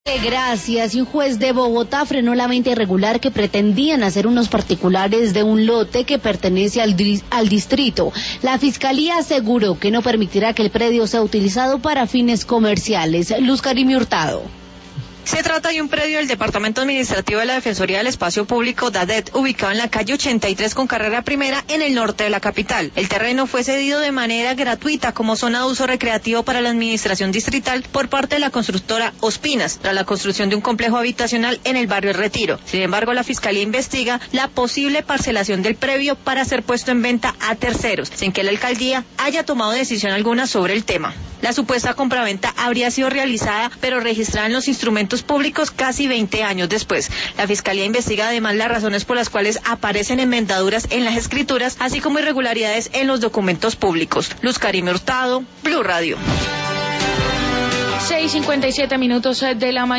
Gracias. Y un juez de Bogotá frenó la venta irregular que pretendían hacer unos particulares de un lote que pertenece al distrito. La fiscalía aseguró que no permitirá que el predio sea utilizado para fines comerciales. Luz Karimi Hurtado. Se trata de un predio del Departamento Administrativo de la Defensoría del Espacio Público, DADET, ubicado en la calle 83 con carrera primera en el norte de la capital. El terreno fue cedido de manera gratuita como zona de uso recreativo para la administración distrital por parte de la constructora Ospinas, tras la construcción de un complejo habitacional en el barrio El Retiro. Sin embargo, la Fiscalía investiga la posible parcelación del predio para ser puesto en venta a terceros, sin que la alcaldía haya tomado decisión alguna sobre el tema. La supuesta compraventa habría sido realizada, pero registrada en los instrumentos públicos casi 20 años después. La Fiscalía investiga además las razones por las cuales aparecen enmendaduras en las escrituras, así como irregularidades en los documentos públicos. Luz Karimi Hurtado, Blue Radio. 6:57 de la mañana.